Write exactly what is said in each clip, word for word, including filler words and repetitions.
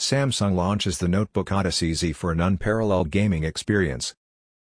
Samsung launches the Notebook Odyssey Z for an unparalleled gaming experience.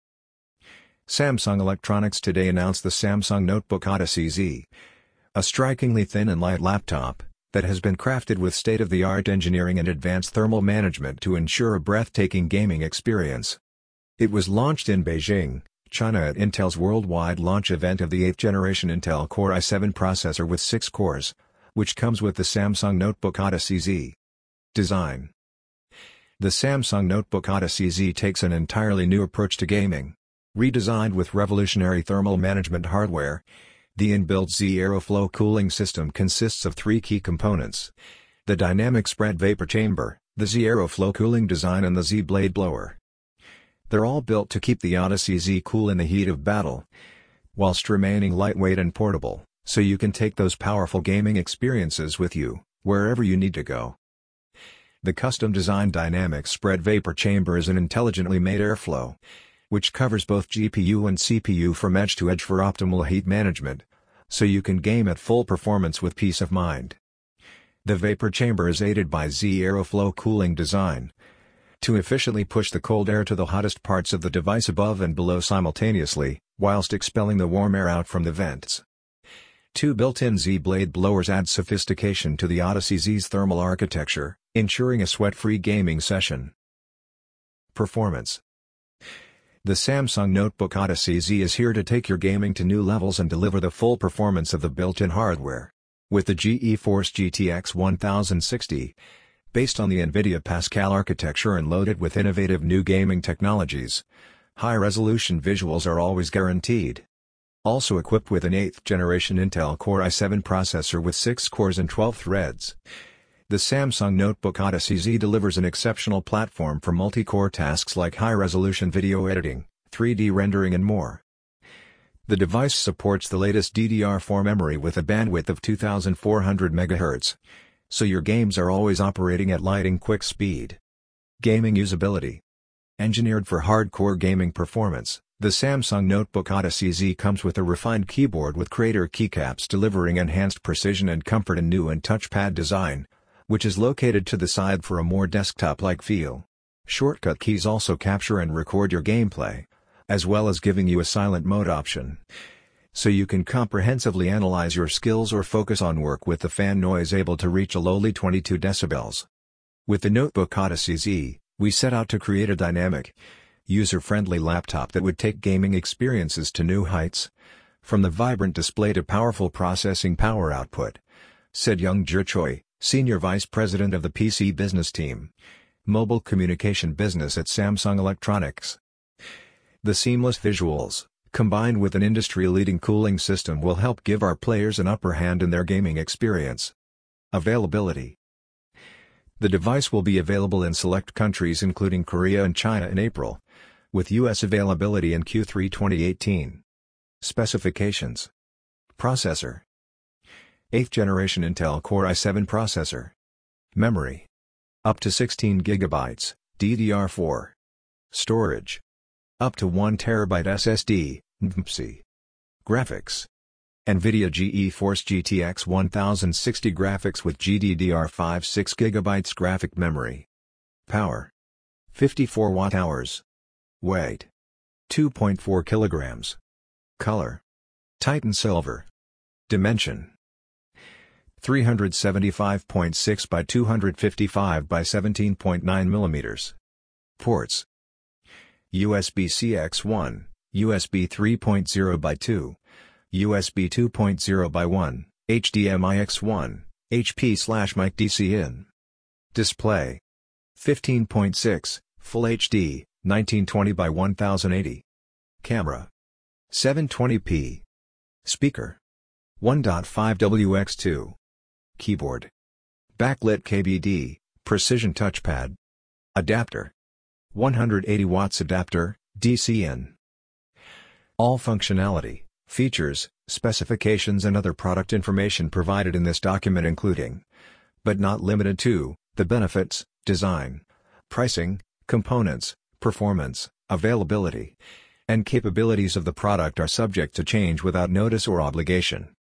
Samsung Electronics today announced the Samsung Notebook Odyssey Z, a strikingly thin and light laptop that has been crafted with state-of-the-art engineering and advanced thermal management to ensure a breathtaking gaming experience. It was launched in Beijing, China at Intel's worldwide launch event of the eighth generation Intel Core i seven processor with six cores, which comes with the Samsung Notebook Odyssey Z. Design. The Samsung Notebook Odyssey Z takes an entirely new approach to gaming. Redesigned with revolutionary thermal management hardware, the inbuilt Z Aeroflow cooling system consists of three key components: the dynamic spread vapor chamber, the Z Aeroflow cooling design and the Z blade blower. They're all built to keep the Odyssey Z cool in the heat of battle, whilst remaining lightweight and portable, so you can take those powerful gaming experiences with you, wherever you need to go. The custom-designed dynamic spread vapor chamber is an intelligently made airflow, which covers both G P U and C P U from edge to edge for optimal heat management, so you can game at full performance with peace of mind. The vapor chamber is aided by Z Aeroflow cooling design, to efficiently push the cold air to the hottest parts of the device above and below simultaneously, whilst expelling the warm air out from the vents. Two built-in Z blade blowers add sophistication to the Odyssey Z's thermal architecture, ensuring a sweat-free gaming session. Performance. The Samsung Notebook Odyssey Z is here to take your gaming to new levels and deliver the full performance of the built-in hardware. With the GeForce G T X ten sixty, based on the NVIDIA Pascal architecture and loaded with innovative new gaming technologies, high-resolution visuals are always guaranteed. Also equipped with an eighth generation Intel Core i seven processor with six cores and twelve threads, the Samsung Notebook Odyssey Z delivers an exceptional platform for multi-core tasks like high-resolution video editing, three D rendering and more. The device supports the latest D D R four memory with a bandwidth of two thousand four hundred megahertz, so your games are always operating at lightning-quick speed. Gaming usability. Engineered for hardcore gaming performance, the Samsung Notebook Odyssey Z comes with a refined keyboard with Crater keycaps delivering enhanced precision and comfort and new and touchpad design, which is located to the side for a more desktop-like feel. Shortcut keys also capture and record your gameplay, as well as giving you a silent mode option, so you can comprehensively analyze your skills or focus on work with the fan noise able to reach a lowly twenty-two decibels. With the Notebook Odyssey Z, we set out to create a dynamic, user-friendly laptop that would take gaming experiences to new heights, from the vibrant display to powerful processing power output, said Young-Jer Choi, Senior Vice President of the P C Business Team, Mobile Communication Business at Samsung Electronics. The seamless visuals, combined with an industry-leading cooling system, will help give our players an upper hand in their gaming experience. Availability. The device will be available in select countries including Korea and China in April, with U S availability in Q three twenty eighteen. Specifications. Processor. eighth generation Intel Core i seven processor. Memory. Up to sixteen gigabytes, D D R four. Storage. Up to one terabyte S S D, N V M C. Graphics. NVIDIA GeForce G T X ten sixty graphics with G D D R five six gigabytes graphic memory. Power. fifty-four watt hours. Weight. two point four kilograms. Color. Titan Silver. Dimension. three seventy-five point six by two fifty-five by seventeen point nine millimeters. Ports. U S B C X one, U S B three point oh by two, U S B two point oh by one, H D M I X one, H P slash mic D C in. Display. fifteen point six, Full H D, nineteen twenty by ten eighty. Camera. seven twenty p. Speaker. one point five W by two. Keyboard. Backlit K B D, Precision Touchpad. Adapter. one hundred eighty watts adapter, D C in. All functionality, features, specifications and other product information provided in this document including, but not limited to, the benefits, design, pricing, components, performance, availability, and capabilities of the product are subject to change without notice or obligation.